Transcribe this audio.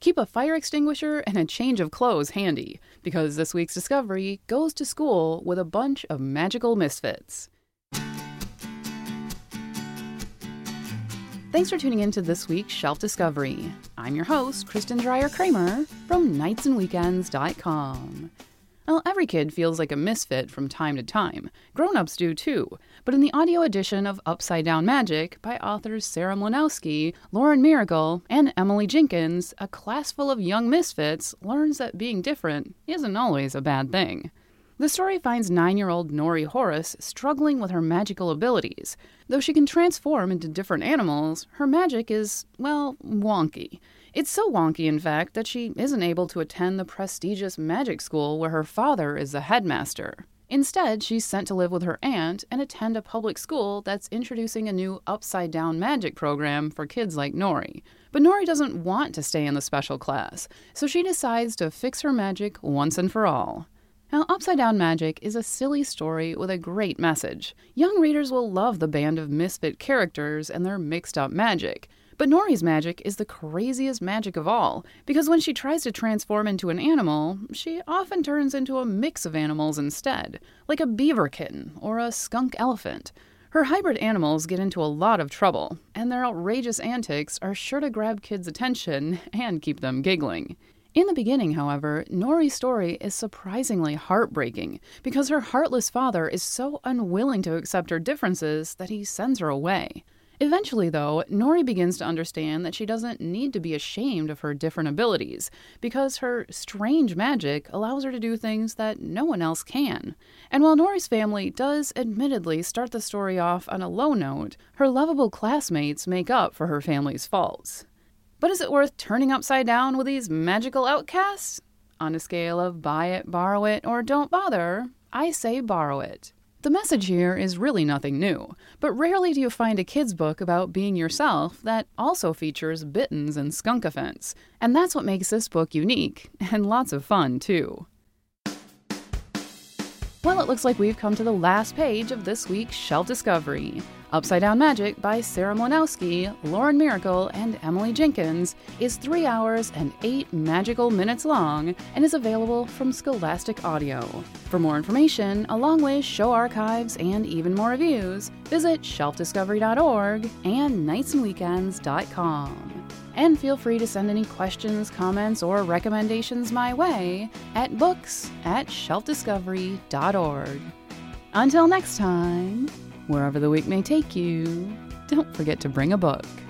Keep a fire extinguisher and a change of clothes handy, because this week's discovery goes to school with a bunch of magical misfits. Thanks for tuning in to this week's Shelf Discovery. I'm your host, Kristen Dreyer-Kramer from nightsandweekends.com. Well, every kid feels like a misfit from time to time. Grown-ups do too. But in the audio edition of Upside Down Magic by authors Sarah Mlynowski, Lauren Miracle, and Emily Jenkins, a class full of young misfits learns that being different isn't always a bad thing. The story finds 9-year-old Nori Horace struggling with her magical abilities. Though she can transform into different animals, her magic is, well, wonky. It's so wonky, in fact, that she isn't able to attend the prestigious magic school where her father is the headmaster. Instead, she's sent to live with her aunt and attend a public school that's introducing a new upside-down magic program for kids like Nori. But Nori doesn't want to stay in the special class, so she decides to fix her magic once and for all. Now, Upside Down Magic is a silly story with a great message. Young readers will love the band of misfit characters and their mixed-up magic. But Nori's magic is the craziest magic of all, because when she tries to transform into an animal, she often turns into a mix of animals instead, like a beaver kitten or a skunk elephant. Her hybrid animals get into a lot of trouble, and their outrageous antics are sure to grab kids' attention and keep them giggling. In the beginning, however, Nori's story is surprisingly heartbreaking because her heartless father is so unwilling to accept her differences that he sends her away. Eventually, though, Nori begins to understand that she doesn't need to be ashamed of her different abilities, because her strange magic allows her to do things that no one else can. And while Nori's family does admittedly start the story off on a low note, her lovable classmates make up for her family's faults. But is it worth turning upside down with these magical outcasts? On a scale of buy it, borrow it, or don't bother, I say borrow it. The message here is really nothing new, but rarely do you find a kid's book about being yourself that also features bittens and skunkifants, and that's what makes this book unique, and lots of fun, too. Well, it looks like we've come to the last page of this week's Shelf Discovery. Upside Down Magic by Sarah Mlynowski, Lauren Miracle, and Emily Jenkins is 3 hours and 8 magical minutes long and is available from Scholastic Audio. For more information, along with show archives and even more reviews, visit shelfdiscovery.org and nightsandweekends.com. And feel free to send any questions, comments, or recommendations my way at books@shelfdiscovery.org. Until next time, wherever the week may take you, don't forget to bring a book.